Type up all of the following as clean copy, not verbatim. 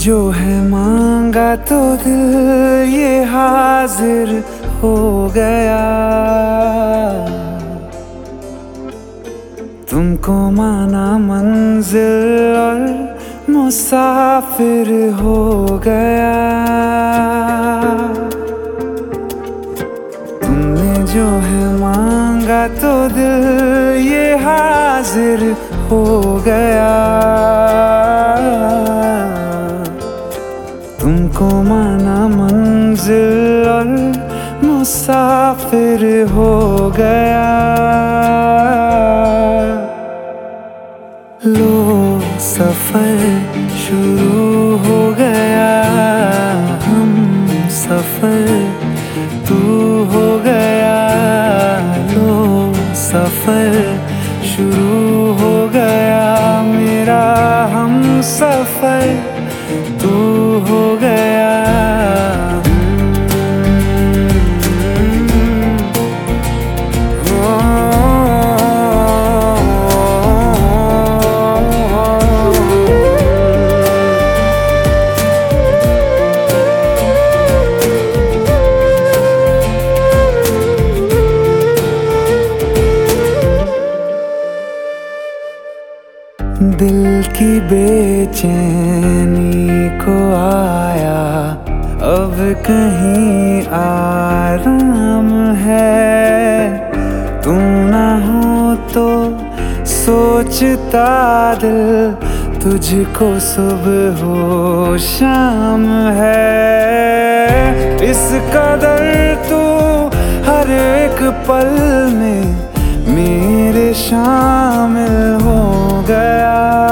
जो है मांगा तो दिल ये हाजिर हो गया। तुमको माना मंजिल और मुसाफिर हो गया। तुमने जो है मांगा तो दिल ये हाजिर हो गया। तुमको माना मंजिल और मुसाफिर हो गया। लो सफर शुरू हो गया। हम सफर तू हो गया। लो सफर शुरू हो गया। मेरा हम सफर तू हो गया। दिल की बेचैनी को आया अब कहीं आराम है। तू ना हो तो सोचता दिल तुझको सुबह हो शाम है। इस कदर तू हर एक पल में मेरे शामिल हो गया।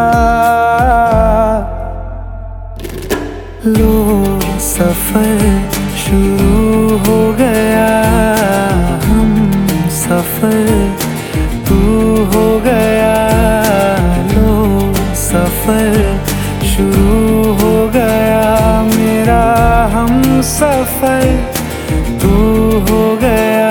लो सफर शुरू हो गया। हम सफर तू हो गया। लो सफर शुरू हो गया। मेरा हम सफर तू हो गया।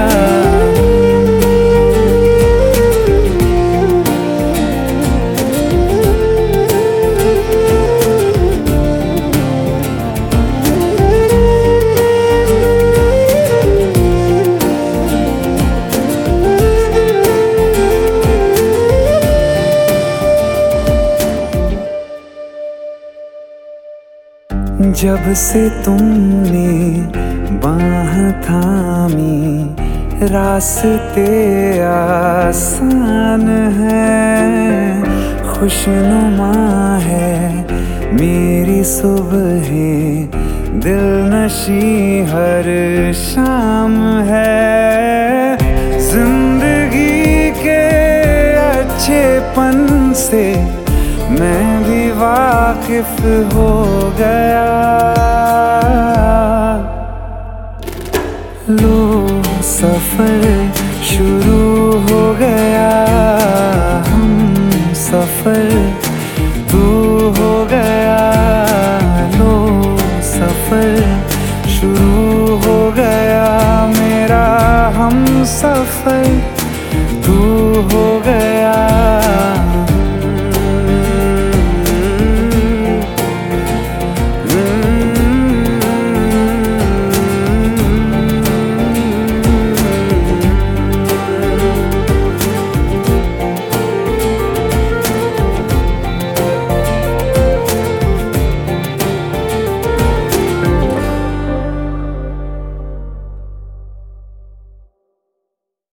जब से तुमने बाह थामी रास्ते आसान है। खुशनुमा है मेरी सुबहें दिल नशी हर शाम है। जिंदगी के अच्छेपन से मैं भी वाकिफ हो गया। लो सफर शुरू हो गया। हम सफर तू हो गया। लो सफर शुरू हो गया। मेरा हम सफर